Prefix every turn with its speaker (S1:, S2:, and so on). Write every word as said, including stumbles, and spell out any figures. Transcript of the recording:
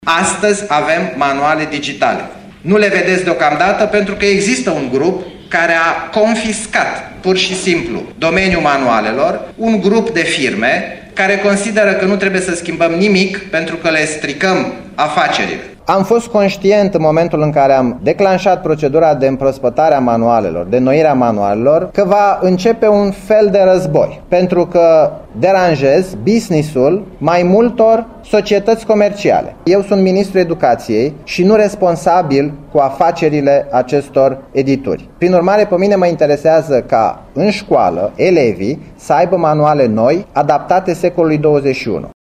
S1: Astăzi avem manuale digitale. Nu le vedeți deocamdată pentru că există un grup care a confiscat pur și simplu domeniul manualelor, un grup de firme care consideră că nu trebuie să schimbăm nimic pentru că le stricăm afacerile.
S2: Am fost conștient în momentul în care am declanșat procedura de împrospătare a manualelor, de înnoirea manualelor, că va începe un fel de război, pentru că deranjez business-ul mai multor societăți comerciale. Eu sunt ministrul educației și nu responsabil cu afacerile acestor edituri. Prin urmare, pe mine mă interesează ca în școală elevii să aibă manuale noi, adaptate secolului douăzeci și unu.